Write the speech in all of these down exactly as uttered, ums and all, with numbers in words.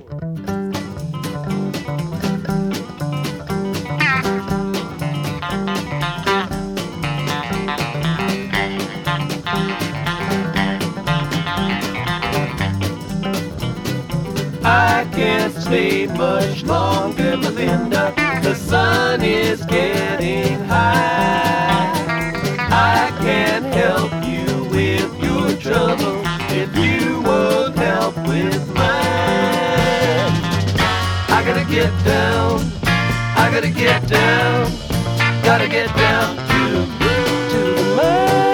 I can't stay much longer, Melinda. The sun is getting high. I can't help you with your trouble if you won't help with mine. I gotta get down, I gotta get down, gotta get down to, to the mine.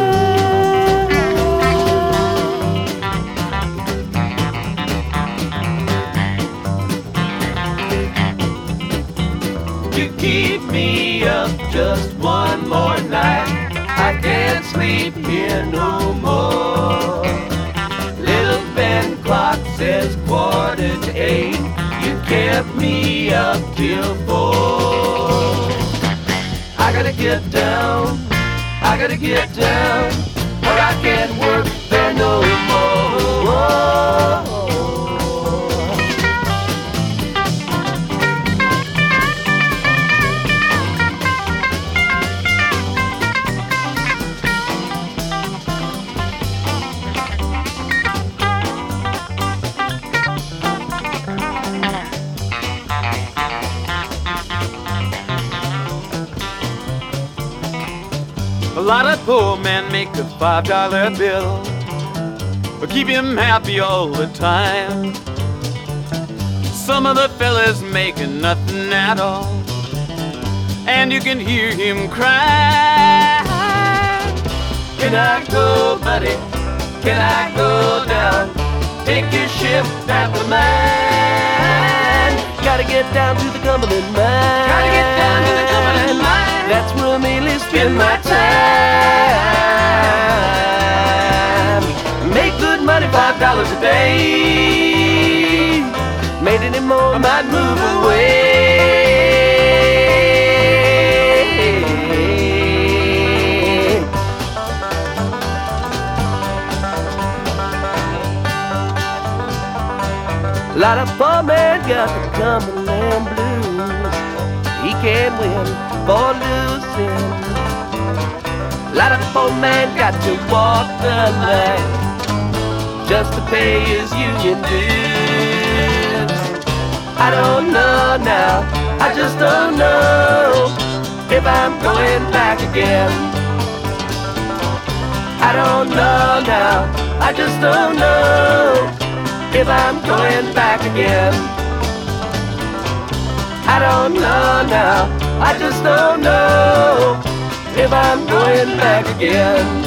You keep me up just one more night. I can't sleep here no more. Little Ben clock says quarter to eight. You kept me up till four. I gotta get down, I gotta get down, or I can't work there no more. A lot of poor men make a five dollar bill, but keep him happy all the time. Some of the fellas making nothing at all, and you can hear him cry. Can I go, buddy? Can I go down? Take your ship after mine. Gotta get down to the Cumberland mine. Gotta get down to the Cumberland mine. That's where I mainly spend my time. Make good money, five dollars a day. Made any more, I might move away. A lot of poor men got the Cumberland blues. He can't win for losing. A lot of poor men got to walk the line just to pay his union dues. I don't know now, I just don't know if I'm going back again. I don't know now, I just don't know if I'm going back again. I don't know now, I just don't know if I'm going back again.